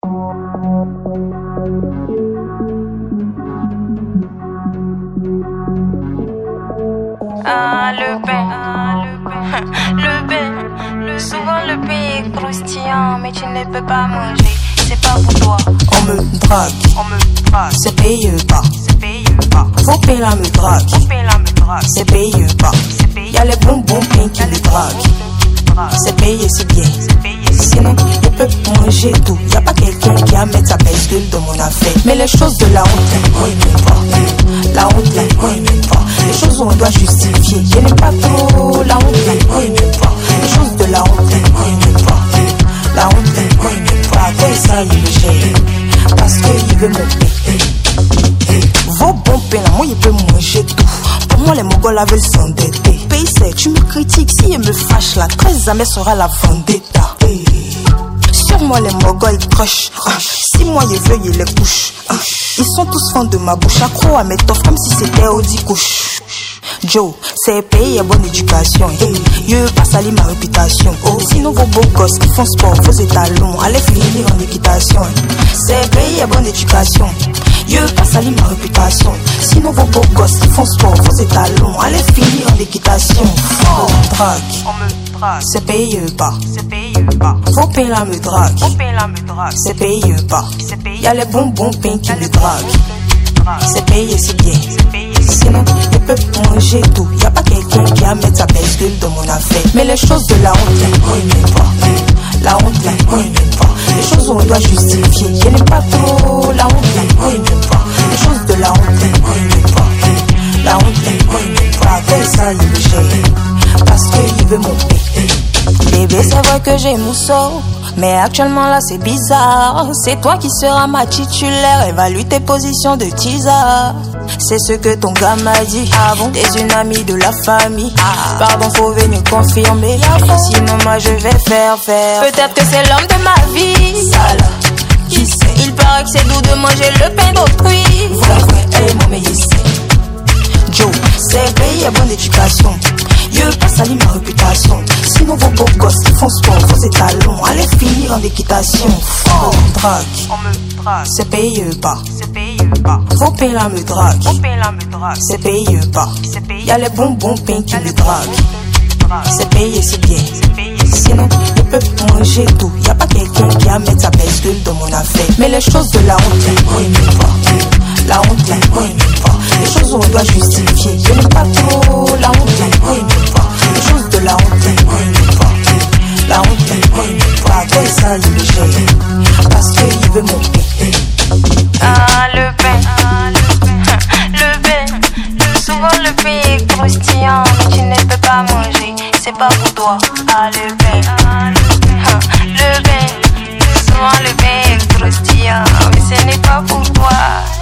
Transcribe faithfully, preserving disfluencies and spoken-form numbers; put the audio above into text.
Ah, le pain, ah, le pain, le pain, le souvent le pain est croustillant, mais tu ne peux pas manger, c'est pas pour toi. On me drague, on me drague, c'est payé pas, c'est payé pas. Vos pains là me drague, Vos pains là me drague, c'est payé pas. Y'a les bonbons pains qui me draguent, c'est payé, c'est bien. Sinon, je peux manger tout. Y'a pas quelqu'un qui a mettre sa bascule dans mon affaire. Mais les choses de la honte, on n'aime pas. La honte, on n'aime pas. Les choses où on doit justifier, je n'aime pas trop. La honte, on n'aime pas. Les choses de la honte, on n'aime pas. La honte, on n'aime pas. Après ça, il me gère parce qu'il veut mon pain. Vos bons pains là, moi, il peut manger tout. Pour moi, les Mongols veulent s'endetter. Pays c'est, tu me critiques, si il me fâche là, très jamais sera la vendetta. Sur moi, les Mongols crush. Si moi, je veux, ils les couche. Ils sont tous fans de ma bouche. Accro à mes toffes comme si c'était Audi couche. Joe, c'est pays et bonne éducation. Je veux pas salir ma réputation. Oh, sinon vos beaux gosses qui font sport, vos étalons, allez finir en équitation. C'est pays et bonne éducation. Je veux pas salir ma réputation. Sinon vos beaux gosses qui font sport, vos étalons, allez finir en équitation. Oh, on me drague, on me drague, c'est payé pas, c'est payé pas. Vos pains là me drague, vos pains là me drague, c'est payé pas. Y'a les bonbons pains qui me draguent, c'est payé, c'est bien. Sinon, je peux manger tout. Y'a pas quelqu'un qui a mettre sa bascule dans mon affaire. Mais les choses de la honte, on n'aime pas. La honte, on n'aime pas. Les choses où on doit justifier, je n'aime pas trop. La honte, on n'aime pas. Les choses de la honte, on n'aime pas. La honte, on n'aime pas. Après ça, il me gère parce qu'il veut mon pain. Bébé, c'est vrai que j'ai mousseau, mais actuellement là c'est bizarre. C'est toi qui seras ma titulaire. Évalue tes positions de teaser. C'est ce que ton gars m'a dit. Ah bon? T'es une amie de la famille. Ah. Pardon, faut venir confirmer. Sinon moi je vais faire faire. Peut-être que c'est l'homme de ma vie. Sale, qui sait? Il paraît que c'est doux de manger le pain d'autrui. Vrai, vrai, elle est mon meilleur. Joe, c'est pays et bonne éducation. Je veux pas salir ma réputation. Sinon vos beaux gosses qui font sport, vos étalons, allez finir en équitation. Oh, on me drague, on me drague, c'est payé pas, c'est payé pas. Vos pains là me drague, vos pains là me drague, c'est payé pas. Y'a les bonbons pains qui me draguent, c'est payé, c'est bien. Sinon, je peux manger tout. Y'a pas quelqu'un qui a mettre sa bascule dans mon affaire. Mais les choses de la honte, on n'aime pas. La honte, on n'aime pas. Les choses où on doit justifier, je n'aime pas trop. La honte, on n'aime pas. Les choses de la honte, on n'aime pas. La honte, on n'aime pas. Après ça, il me gère parce qu'il veut mon pain. Ah, le pain, ah, le pain, le pain. Souvent le pain est croustillant, mais tu ne peux pas manger, c'est pas pour toi. Ah, le pain, ah, le pain, le pain. Souvent le pain est croustillant, mais ce n'est pas pour toi.